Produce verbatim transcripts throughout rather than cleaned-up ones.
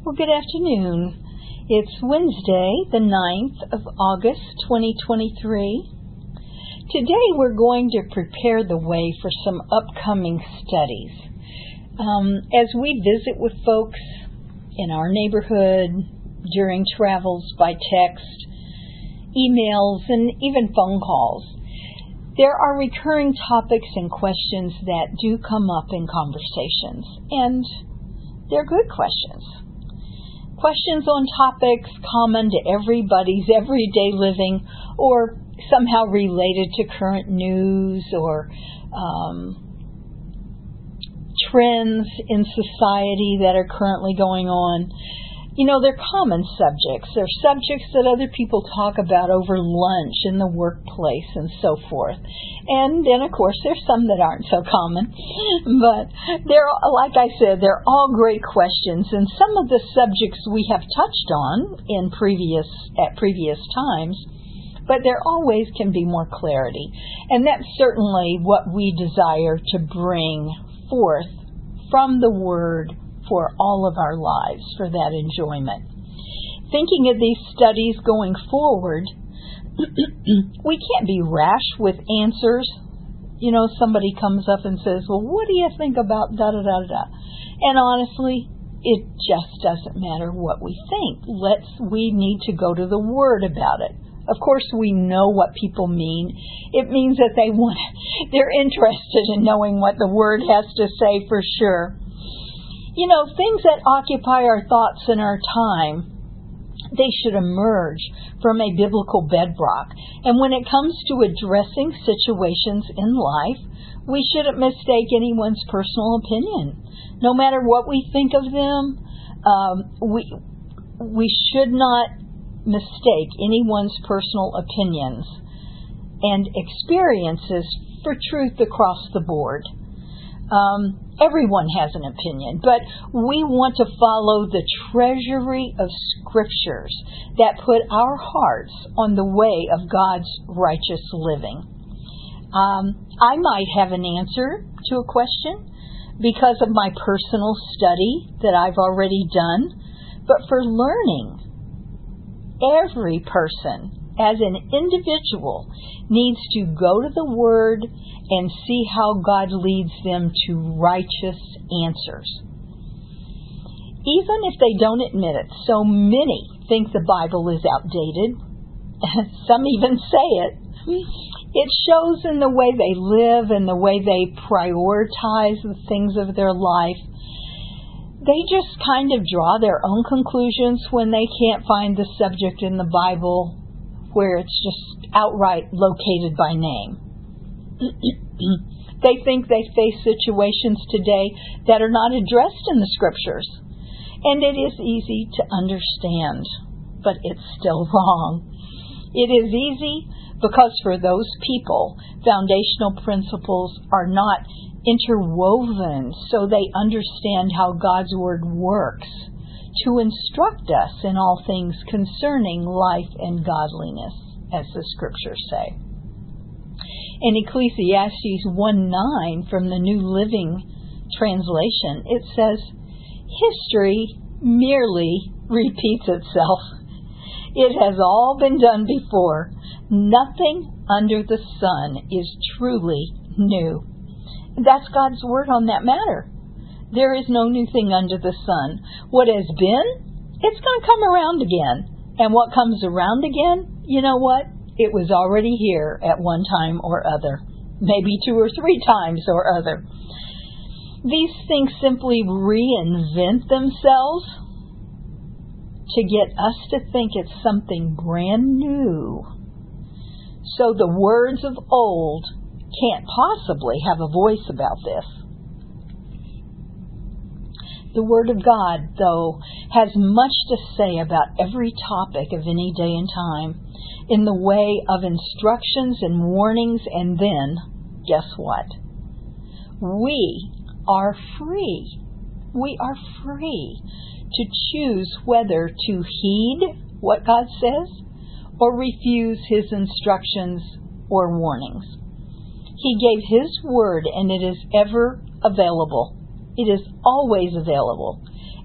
Well, good afternoon. It's Wednesday, the ninth of August, twenty twenty-three. Today we're going to prepare the way for some upcoming studies. Um, as we visit with folks in our neighborhood, during travels by text, emails, and even phone calls, there are recurring topics and questions that do come up in conversations, and they're good questions. Questions on topics common to everybody's everyday living or somehow related to current news or um, trends in society that are currently going on. You know, they're common subjects. They're subjects that other people talk about over lunch in the workplace and so forth. And then, of course, there's some that aren't so common. But they're, like I said, they're all great questions. And some of the subjects we have touched on in previous at previous times, but there always can be more clarity. And that's certainly what we desire to bring forth from the Word for all of our lives, for that enjoyment. Thinking of these studies going forward, we can't be rash with answers. You know, somebody comes up and says, well, what do you think about da-da-da-da-da? And honestly, it just doesn't matter what we think. Let's, we need to go to the Word about it. Of course, we know what people mean. It means that they want, they're interested in knowing what the Word has to say for sure. You know, things that occupy our thoughts and our time, they should emerge from a biblical bedrock. And when it comes to addressing situations in life, we shouldn't mistake anyone's personal opinion. No matter what we think of them, um, we we should not mistake anyone's personal opinions and experiences for truth across the board. Um, everyone has an opinion, but we want to follow the treasury of scriptures that put our hearts on the way of God's righteous living. Um, I might have an answer to a question because of my personal study that I've already done, but for learning, every person as an individual needs to go to the Word and see how God leads them to righteous answers. Even if they don't admit it, so many think the Bible is outdated. Some even say it. It shows in the way they live and the way they prioritize the things of their life. They just kind of draw their own conclusions when they can't find the subject in the Bible where it's just outright located by name. They think they face situations today that are not addressed in the Scriptures. And it is easy to understand, but it's still wrong. It is easy because for those people, foundational principles are not interwoven so they understand how God's Word works to instruct us in all things concerning life and godliness, as the Scriptures say. In Ecclesiastes one nine from the New Living Translation, it says, history merely repeats itself. It has all been done before. Nothing under the sun is truly new. That's God's Word on that matter. There is no new thing under the sun. What has been, it's going to come around again. And what comes around again, you know what? It was already here at one time or other. Maybe two or three times or other. These things simply reinvent themselves to get us to think it's something brand new. So the words of old can't possibly have a voice about this. The Word of God, though, has much to say about every topic of any day and time in the way of instructions and warnings, and then, guess what? We are free. We are free to choose whether to heed what God says or refuse His instructions or warnings. He gave His Word, and it is ever available. It is always available.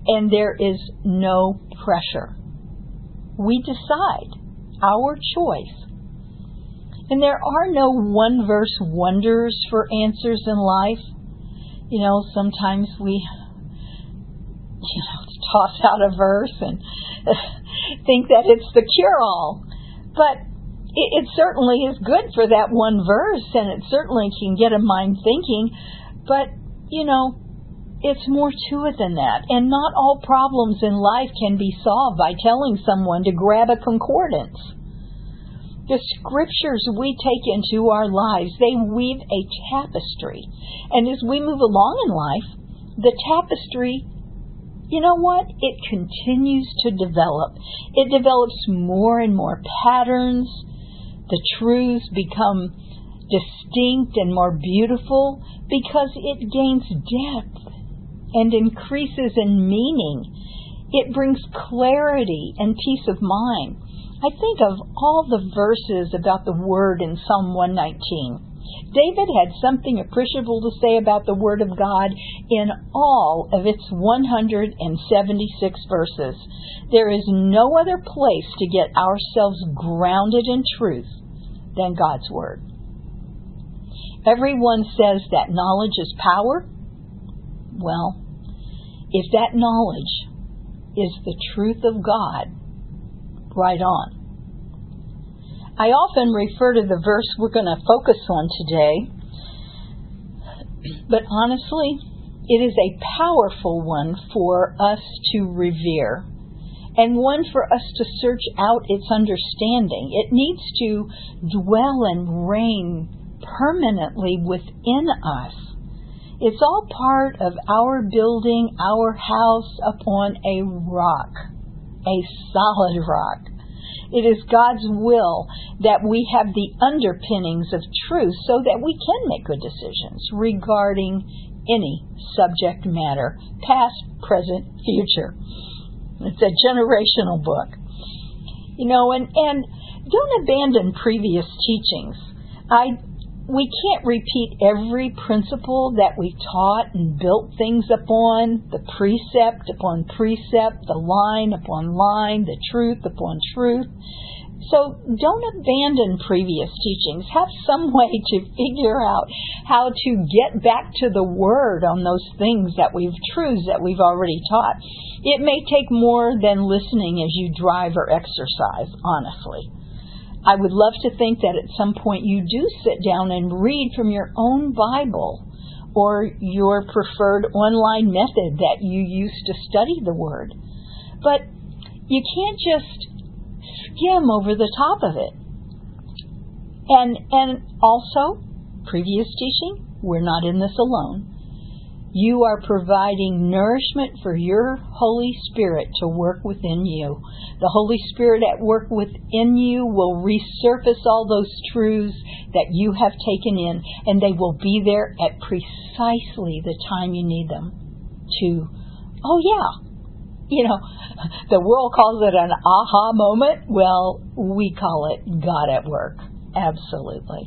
and there is no pressure. We decide, our choice. And there are no one-verse wonders for answers in life. You know, sometimes we, you know, toss out a verse and think that it's the cure-all. But it, it certainly is good for that one verse, and it certainly can get a mind thinking. But, you know, it's more to it than that. And not all problems in life can be solved by telling someone to grab a concordance. The scriptures we take into our lives, they weave a tapestry. And as we move along in life, the tapestry, you know what? It continues to develop. It develops more and more patterns. The truths become distinct and more beautiful because it gains depth and increases in meaning. It brings clarity and peace of mind. I think of all the verses about the Word in Psalm one nineteen. David had something appreciable to say about the Word of God in all of its one hundred seventy-six verses. There is no other place to get ourselves grounded in truth than God's Word. Everyone says that knowledge is power. Well, if that knowledge is the truth of God, right on. I often refer to the verse we're going to focus on today, but honestly, it is a powerful one for us to revere, and one for us to search out its understanding. It needs to dwell and reign permanently within us. It's all part of our building our house upon a rock. A solid rock. It is God's will that we have the underpinnings of truth so that we can make good decisions regarding any subject matter, past, present, future. It's a generational book. You know, and, and don't abandon previous teachings. I We can't repeat every principle that we've taught and built things upon, the precept upon precept, the line upon line, the truth upon truth. So don't abandon previous teachings. Have some way to figure out how to get back to the Word on those things that we've, truths that we've already taught. It may take more than listening as you drive or exercise, honestly. I would love to think that at some point you do sit down and read from your own Bible or your preferred online method that you use to study the Word. But you can't just skim over the top of it. And and also, previous teaching, we're not in this alone. You are providing nourishment for your Holy Spirit to work within you. The Holy Spirit at work within you will resurface all those truths that you have taken in, and they will be there at precisely the time you need them to, oh yeah, you know, the world calls it an aha moment. Well, we call it God at work. Absolutely.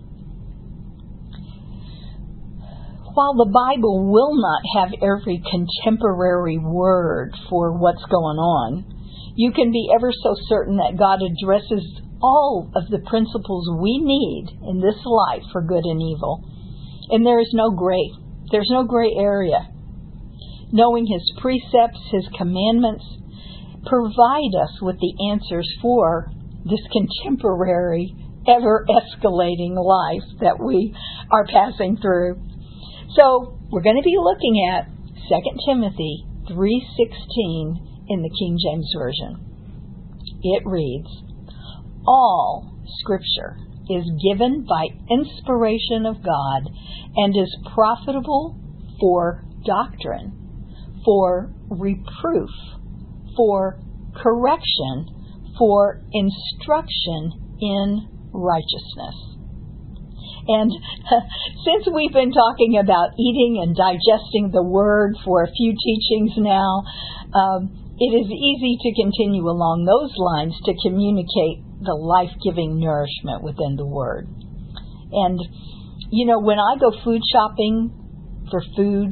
While the Bible will not have every contemporary word for what's going on, you can be ever so certain that God addresses all of the principles we need in this life for good and evil. And there is no gray. There's no gray area. Knowing His precepts, His commandments, provide us with the answers for this contemporary, ever-escalating life that we are passing through. So, we're going to be looking at Second Timothy three sixteen in the King James Version. It reads, "All Scripture is given by inspiration of God and is profitable for doctrine, for reproof, for correction, for instruction in righteousness." And since we've been talking about eating and digesting the Word for a few teachings now, um, it is easy to continue along those lines to communicate the life-giving nourishment within the Word. And, you know, when I go food shopping for food,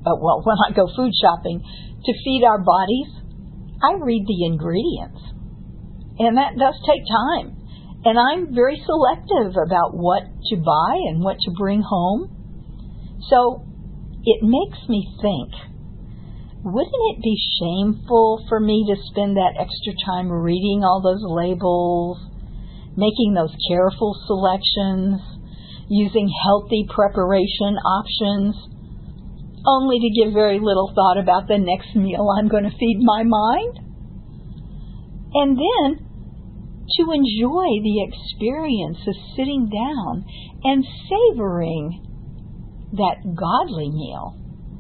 uh, well, when I go food shopping, to feed our bodies, I read the ingredients. And that does take time. And I'm very selective about what to buy and what to bring home. So it makes me think, wouldn't it be shameful for me to spend that extra time reading all those labels, making those careful selections, using healthy preparation options, only to give very little thought about the next meal I'm going to feed my mind? And then to enjoy the experience of sitting down and savoring that godly meal.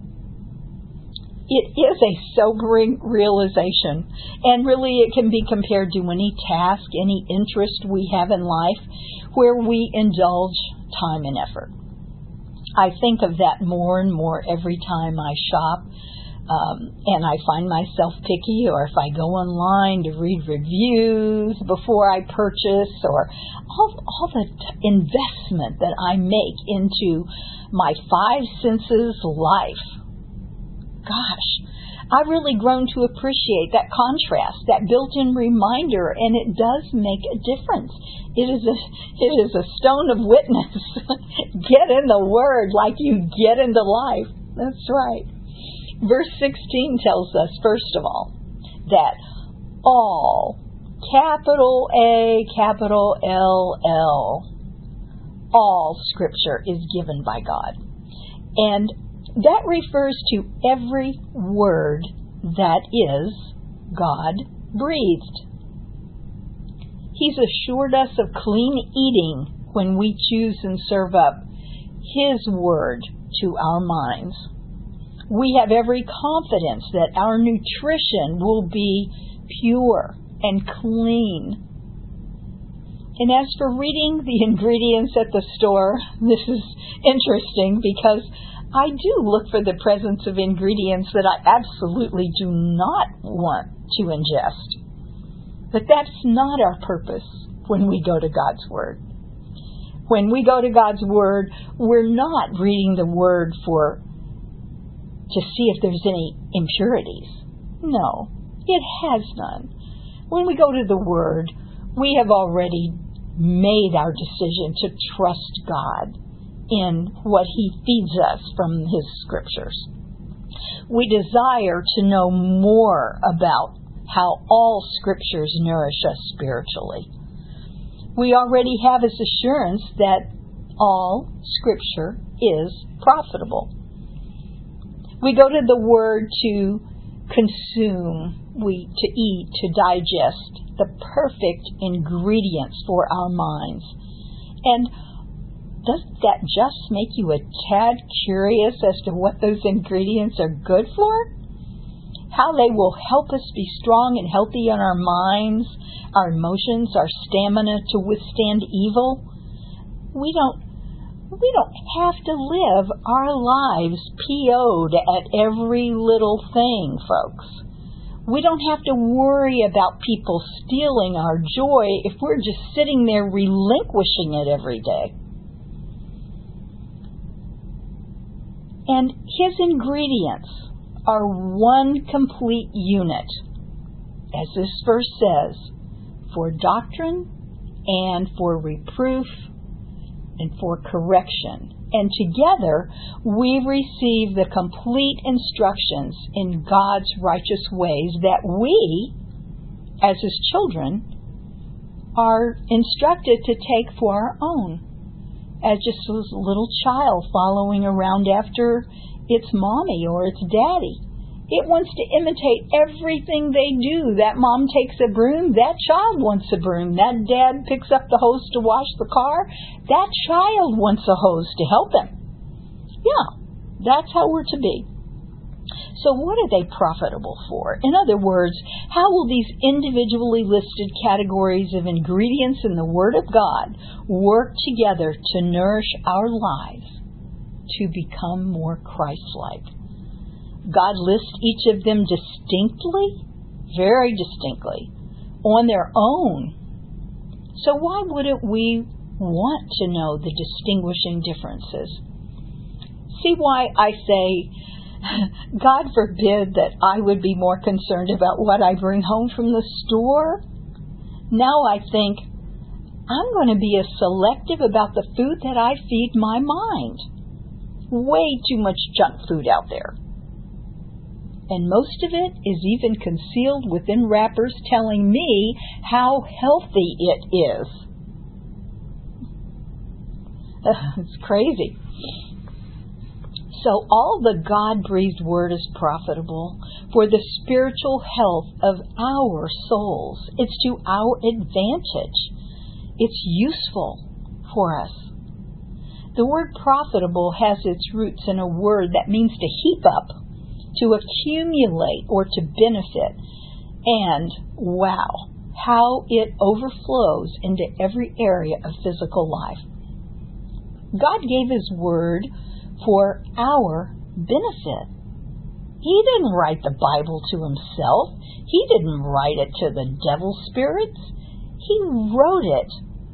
It is a sobering realization, and really it can be compared to any task, any interest we have in life where we indulge time and effort. I think of that more and more every time I shop, um, and I find myself picky, or if I go online to read reviews before I purchase, or all, all the t- investment that I make into my five senses life. Gosh, I've really grown to appreciate that contrast, that built-in reminder, and it does make a difference. It is a, it is a stone of witness. Get in the Word like you get into life. That's right. Verse sixteen tells us, first of all, that all, capital A, capital L, L, all Scripture is given by God. And that refers to every word that is God-breathed. He's assured us of clean eating when we choose and serve up His Word to our minds. We have every confidence that our nutrition will be pure and clean. And as for reading the ingredients at the store, this is interesting because I do look for the presence of ingredients that I absolutely do not want to ingest. But that's not our purpose when we go to God's Word. When we go to God's Word, we're not reading the Word for to see if there's any impurities. No, it has none. When we go to the Word, we have already made our decision to trust God in what He feeds us from His Scriptures. We desire to know more about how all Scriptures nourish us spiritually. We already have His assurance that all Scripture is profitable. We go to the Word to consume, we to eat, to digest the perfect ingredients for our minds. And doesn't that just make you a tad curious as to what those ingredients are good for? How they will help us be strong and healthy in our minds, our emotions, our stamina to withstand evil? We don't we don't have to live our lives P O'd at every little thing, folks. We don't have to worry about people stealing our joy if we're just sitting there relinquishing it every day. And His ingredients are one complete unit, as this verse says, for doctrine and for reproof and for correction. And together we receive the complete instructions in God's righteous ways that we, as His children, are instructed to take for our own. As just a little child following around after its mommy or its daddy. It wants to imitate everything they do. That mom takes a broom, that child wants a broom. That dad picks up the hose to wash the car, that child wants a hose to help him. Yeah, that's how we're to be. So what are they profitable for? In other words, how will these individually listed categories of ingredients in the Word of God work together to nourish our lives to become more Christ-like? God lists each of them distinctly, very distinctly, on their own. So why wouldn't we want to know the distinguishing differences? See why I say God forbid that I would be more concerned about what I bring home from the store. Now I think, I'm going to be as selective about the food that I feed my mind. Way too much junk food out there. And most of it is even concealed within wrappers telling me how healthy it is. It's crazy. So all the God-breathed Word is profitable for the spiritual health of our souls. It's to our advantage. It's useful for us. The word profitable has its roots in a word that means to heap up, to accumulate, or to benefit. And wow, how it overflows into every area of physical life. God gave His Word for our benefit. He didn't write the Bible to Himself. He didn't write it to the devil spirits. He wrote it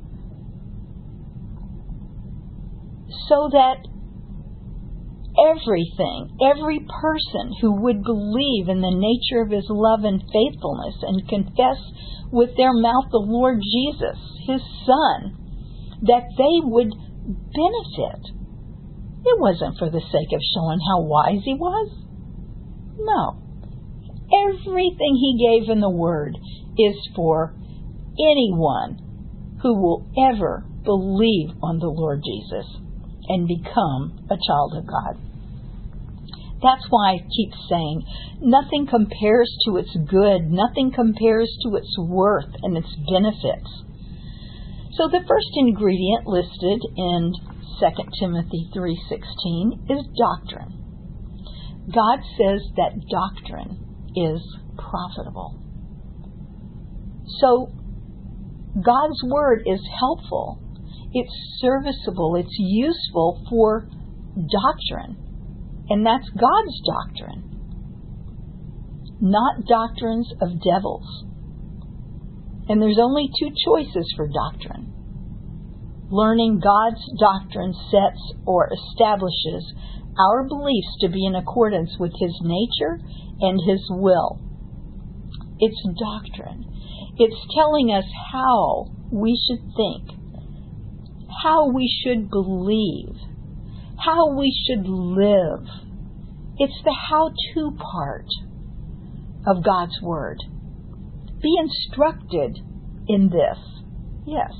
so that everything, every person who would believe in the nature of His love and faithfulness and confess with their mouth the Lord Jesus, His Son, that they would benefit. It wasn't for the sake of showing how wise He was. No. Everything He gave in the Word is for anyone who will ever believe on the Lord Jesus and become a child of God. That's why I keep saying, nothing compares to its good, nothing compares to its worth and its benefits. So the first ingredient listed in Second Timothy three sixteen is doctrine. God says that doctrine is profitable. So God's Word is helpful. It's serviceable. It's useful for doctrine. And that's God's doctrine, not doctrines of devils. And there's only two choices for doctrine. Learning God's doctrine sets or establishes our beliefs to be in accordance with His nature and His will. It's doctrine. It's telling us how we should think, how we should believe, how we should live. It's the how-to part of God's Word. Be instructed in this. Yes.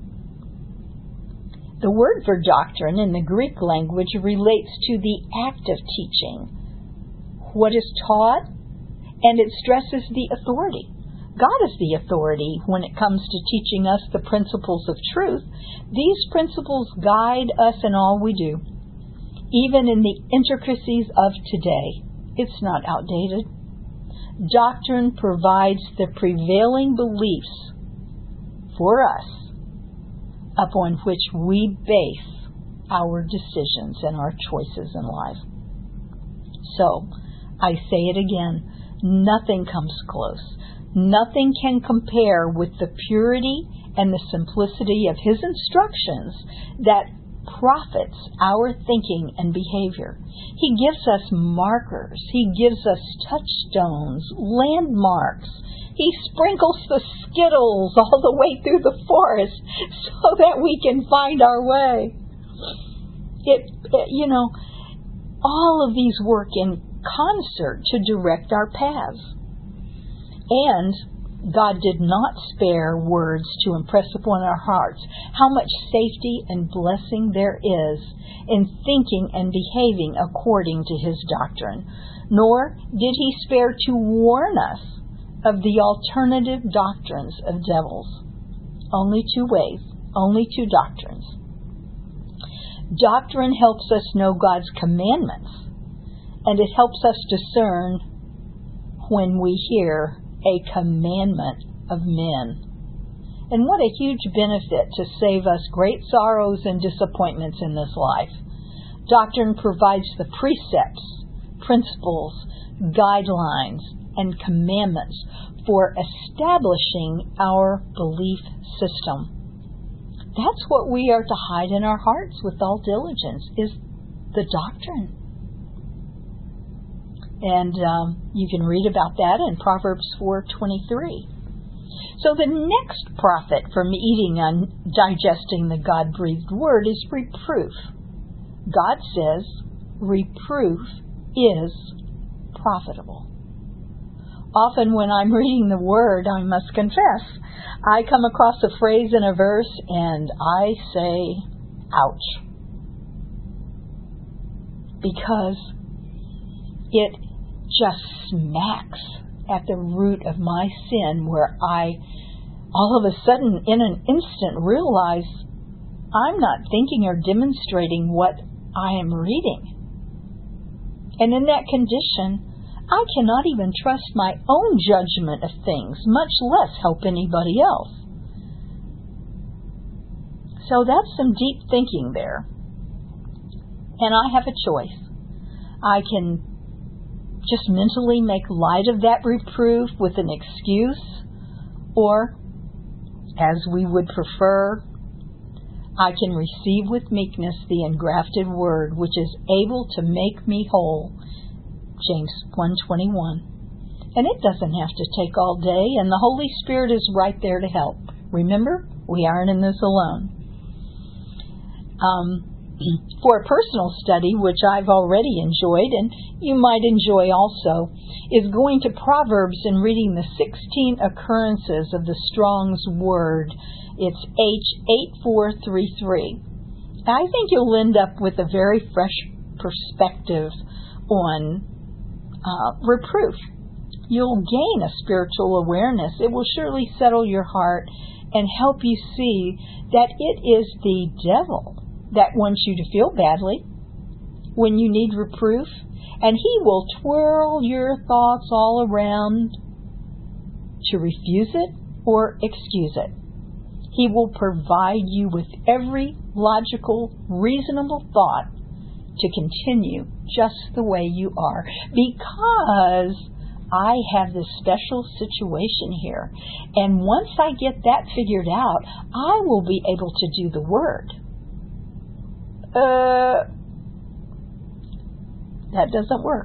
The word for doctrine in the Greek language relates to the act of teaching, what is taught, and it stresses the authority. God is the authority when it comes to teaching us the principles of truth. These principles guide us in all we do, even in the intricacies of today. It's not outdated. Doctrine provides the prevailing beliefs for us upon which we base our decisions and our choices in life. So, I say it again, nothing comes close. Nothing can compare with the purity and the simplicity of His instructions that profits our thinking and behavior. He gives us markers. He gives us touchstones, landmarks. He sprinkles the Skittles all the way through the forest so that we can find our way. It, it, you know, all of these work in concert to direct our paths. And God did not spare words to impress upon our hearts how much safety and blessing there is in thinking and behaving according to His doctrine. Nor did He spare to warn us of the alternative doctrines of devils. Only two ways, only two doctrines. Doctrine helps us know God's commandments, and it helps us discern when we hear a commandment of men. And what a huge benefit to save us great sorrows and disappointments in this life. Doctrine provides the precepts, principles, guidelines, and commandments for establishing our belief system. That's what we are to hide in our hearts with all diligence, is the doctrine. And um, you can read about that in Proverbs four twenty-three. So the next profit from eating and digesting the God-breathed word is reproof. God says reproof is profitable. Often when I'm reading the word, I must confess, I come across a phrase in a verse and I say, ouch. Because it just smacks at the root of my sin, where I all of a sudden in an instant realize I'm not thinking or demonstrating what I am reading. And in that condition, I cannot even trust my own judgment of things, much less help anybody else. So that's some deep thinking there. And I have a choice. I can just mentally make light of that reproof with an excuse, or, as we would prefer, I can receive with meekness the engrafted word, which is able to make me whole. James one twenty-one. And it doesn't have to take all day, and the Holy Spirit is right there to help. Remember, we aren't in this alone. Um, for a personal study, which I've already enjoyed, and you might enjoy also, is going to Proverbs and reading the sixteen occurrences of the Strong's Word. It's H eight four three three. I think you'll end up with a very fresh perspective on uh, reproof. You'll gain a spiritual awareness. It will surely settle your heart and help you see that it is the devil that wants you to feel badly when you need reproof, and he will twirl your thoughts all around to refuse it or excuse it. He will provide you with every logical, reasonable thought to continue just the way you are, because I have this special situation here. And once I get that figured out, I will be able to do the word. Uh, that doesn't work.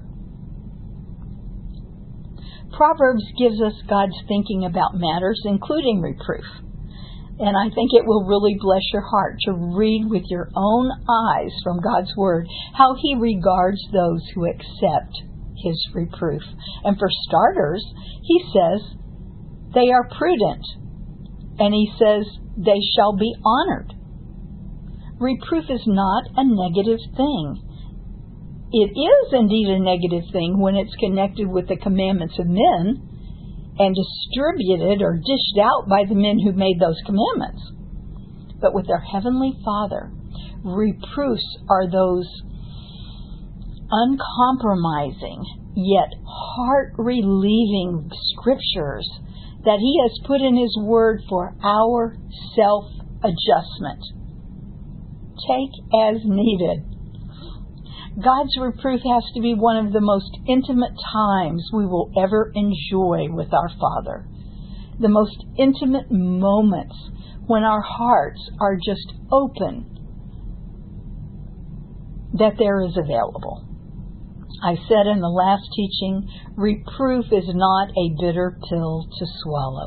Proverbs gives us God's thinking about matters, including reproof. And I think it will really bless your heart to read with your own eyes from God's Word how He regards those who accept His reproof. And for starters, He says they are prudent. And He says they shall be honored. Reproof is not a negative thing. It is indeed a negative thing when it's connected with the commandments of men and distributed or dished out by the men who made those commandments. But with our Heavenly Father, reproofs are those uncompromising yet heart-relieving scriptures that He has put in His Word for our self-adjustment. Take as needed. God's reproof has to be one of the most intimate times we will ever enjoy with our Father. The most intimate moments when our hearts are just open that there is available. I said in the last teaching, reproof is not a bitter pill to swallow.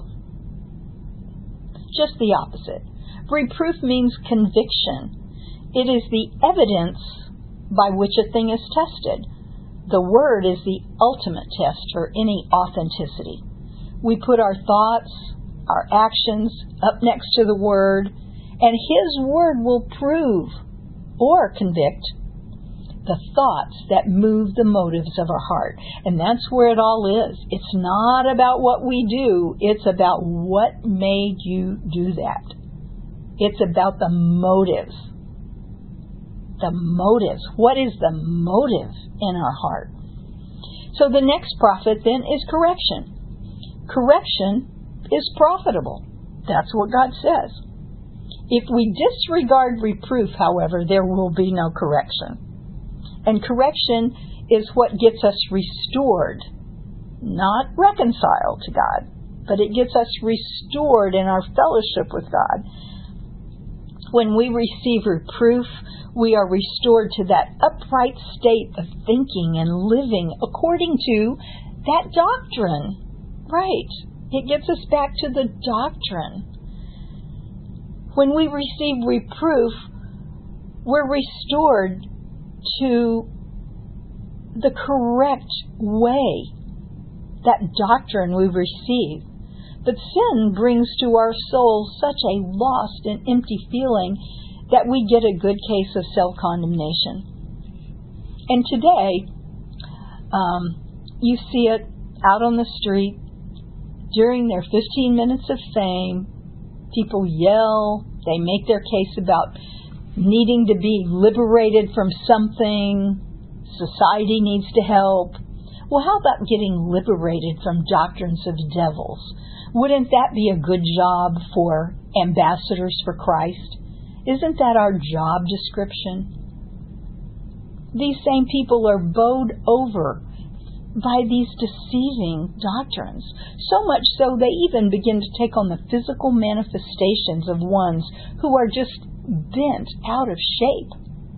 Just the opposite. Reproof means conviction. It is the evidence by which a thing is tested. The Word is the ultimate test for any authenticity. We put our thoughts, our actions up next to the Word, and His Word will prove or convict the thoughts that move the motives of our heart. And that's where it all is. It's not about what we do. It's about what made you do that. It's about the motives. The motives. What is the motive in our heart? So the next profit then is correction. Correction is profitable. That's what God says. If we disregard reproof, however, there will be no correction. And correction is what gets us restored, not reconciled to God, but it gets us restored in our fellowship with God. When we receive reproof, We are restored to that upright state of thinking and living according to that doctrine. Right. It gets us back to the doctrine. When we receive reproof, we're restored to the correct way, that doctrine we receive. But sin brings to our souls such a lost and empty feeling that we get a good case of self-condemnation. And today, um, you see it out on the street during their fifteen minutes of fame. People yell, they make their case about needing to be liberated from something, society needs to help. Well, how about getting liberated from doctrines of devils? Wouldn't that be a good job for ambassadors for Christ? Isn't that our job description? These same people are bowed over by these deceiving doctrines, so much so they even begin to take on the physical manifestations of ones who are just bent out of shape.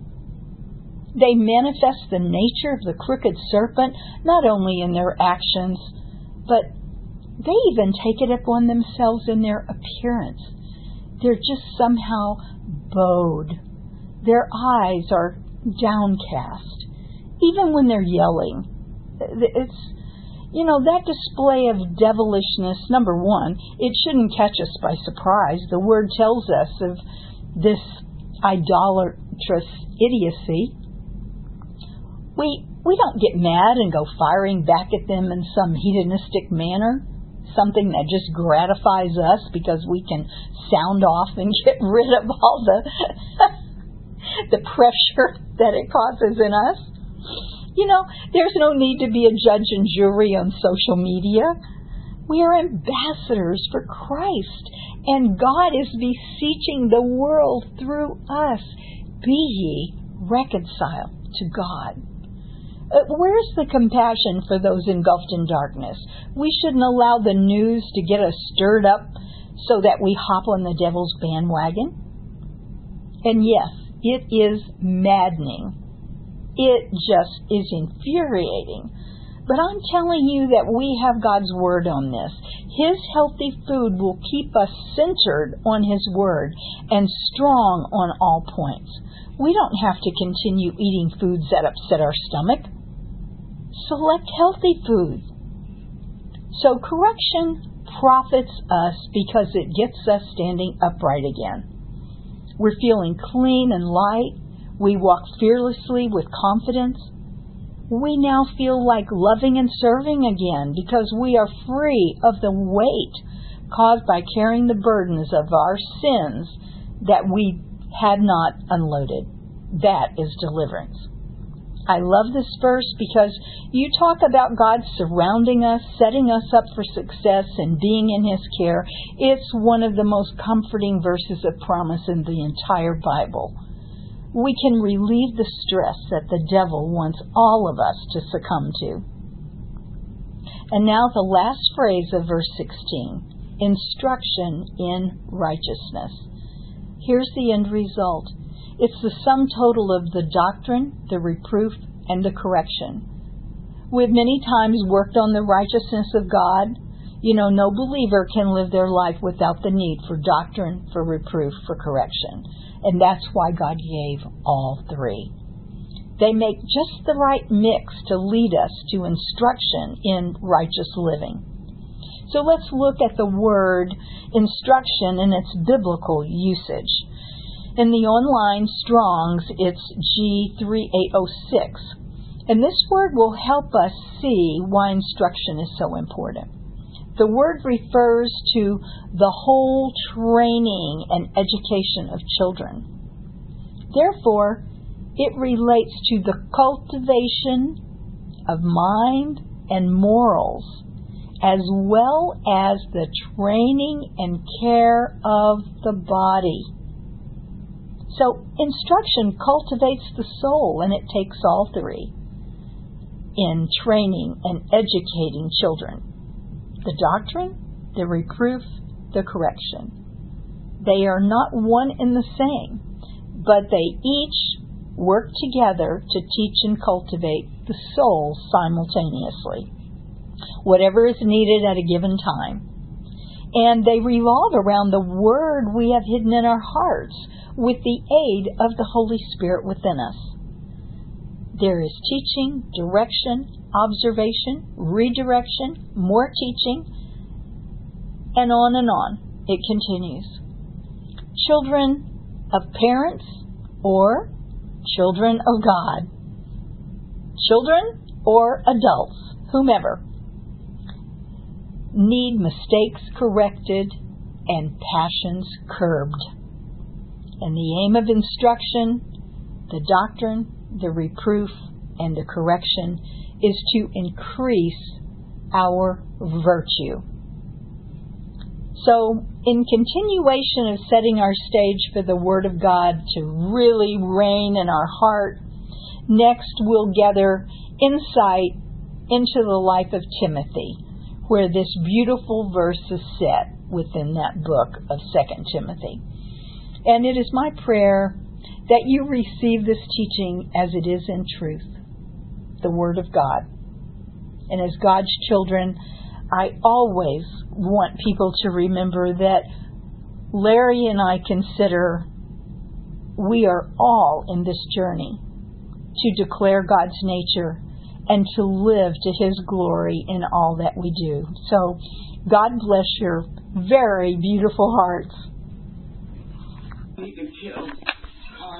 They manifest the nature of the crooked serpent, not only in their actions, but they even take it upon themselves in their appearance. They're just somehow bowed. Their eyes are downcast. Even when they're yelling, it's, you know, that display of devilishness, number one, it shouldn't catch us by surprise. The Word tells us of this idolatrous idiocy. We we don't get mad and go firing back at them in some hedonistic manner, something that just gratifies us because we can sound off and get rid of all the the pressure that it causes in us. You know, there's no need to be a judge and jury on social media. We are ambassadors for Christ, and God is beseeching the world through us. Be ye reconciled to God. Uh, where's the compassion for those engulfed in darkness? We shouldn't allow the news to get us stirred up so that we hop on the devil's bandwagon. And yes, it is maddening. It just is infuriating. But I'm telling you that we have God's Word on this. His healthy food will keep us centered on His Word and strong on all points. We don't have to continue eating foods that upset our stomach. Select healthy food. So correction profits us because it gets us standing upright again. We're feeling clean and light. We walk fearlessly with confidence. We now feel like loving and serving again because we are free of the weight caused by carrying the burdens of our sins that we had not unloaded. That is deliverance. I love this verse because you talk about God surrounding us, setting us up for success, and being in His care. It's one of the most comforting verses of promise in the entire Bible. We can relieve the stress that the devil wants all of us to succumb to. And now the last phrase of verse sixteen, instruction in righteousness. Here's the end result. It's the sum total of the doctrine, the reproof, and the correction. We've many times worked on the righteousness of God. You know, no believer can live their life without the need for doctrine, for reproof, for correction. And that's why God gave all three. They make just the right mix to lead us to instruction in righteous living. So let's look at the word instruction in its biblical usage. In the online Strong's, it's G three eight oh six. And this word will help us see why instruction is so important. The word refers to the whole training and education of children. Therefore, it relates to the cultivation of mind and morals, as well as the training and care of the body. So, instruction cultivates the soul, and it takes all three in training and educating children. The doctrine, the reproof, the correction. They are not one and the same, but they each work together to teach and cultivate the soul simultaneously, whatever is needed at a given time. And they revolve around the Word we have hidden in our hearts with the aid of the Holy Spirit within us. There is teaching, direction, observation, redirection, more teaching, and on and on. It continues. Children of parents or children of God, children or adults, whomever, need mistakes corrected and passions curbed. And the aim of instruction, the doctrine, the reproof, and the correction is to increase our virtue. So, in continuation of setting our stage for the Word of God to really reign in our heart, next we'll gather insight into the life of Timothy, where this beautiful verse is set within that book of Second Timothy. And it is my prayer that you receive this teaching as it is in truth, the Word of God. And as God's children, I always want people to remember that Larry and I consider we are all in this journey to declare God's nature and to live to His glory in all that we do. So, God bless your very beautiful hearts.